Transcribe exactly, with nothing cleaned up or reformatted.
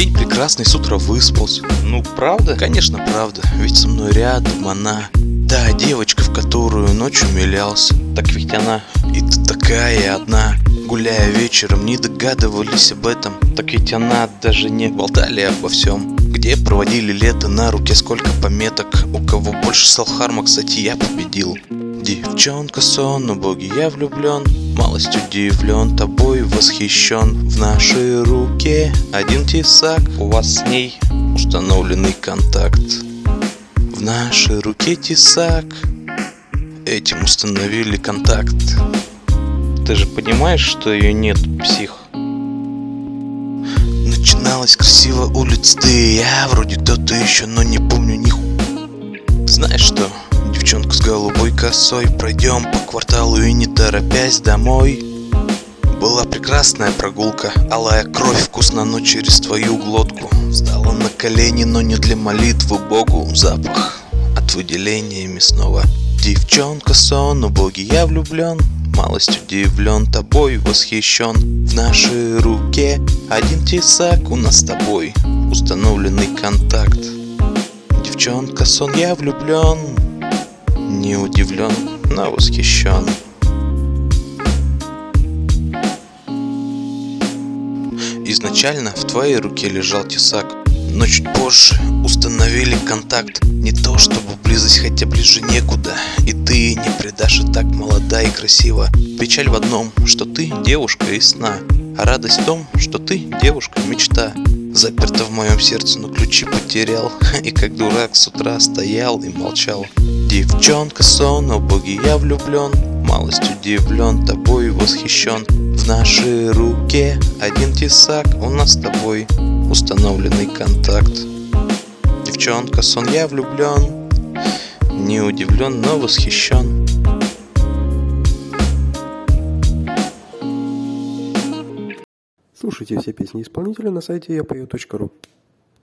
День прекрасный, с утра выспался. Ну, правда? Конечно, правда, ведь со мной рядом она. Да, девочка, в которую ночью умилялся. Так ведь она и ты такая одна. Гуляя вечером, не догадывались об этом. Так ведь она, даже не болтали обо всем. Где проводили лето, на руке сколько пометок. У кого больше салхарма, кстати, я победил. Девчонка сон, о боги, я влюблен. Малость удивлен, тобой восхищен. В нашей руке один тесак. У вас с ней установленный контакт. В нашей руке тесак. Этим установили контакт. Ты же понимаешь, что ее нет, псих? Начиналась красиво улица, ты и я. Вроде кто-то еще, но не помню ниху. Знаешь что? Девчонка с голубой косой. Пройдем по кварталу и не торопясь домой. Была прекрасная прогулка. Алая кровь, вкусно, но через твою глотку. Встала на колени, но не для молитвы Богу. Запах от выделения мясного. Девчонка сон, о боги, я влюблен. Малость удивлен, тобой восхищен. В нашей руке один тесак. У нас с тобой установленный контакт. Девчонка сон, я влюблен. Не удивлен, но восхищен. Изначально в твоей руке лежал тесак, но чуть позже установили контакт. Не то чтобы близость, хотя ближе некуда. И ты не предашь, и так молода и красива. Печаль в одном, что ты девушка из сна, а радость в том, что ты девушка мечта. Заперта в моем сердце, но ключи потерял. И как дурак с утра стоял и молчал. Девчонка сон, о боги, я влюблен. Малость удивлен, тобой восхищен. В нашей руке один тесак. У нас с тобой установленный контакт. Девчонка сон, я влюблен. Не удивлен, но восхищен. Слушайте все песни исполнителя на сайте я пою точка ру.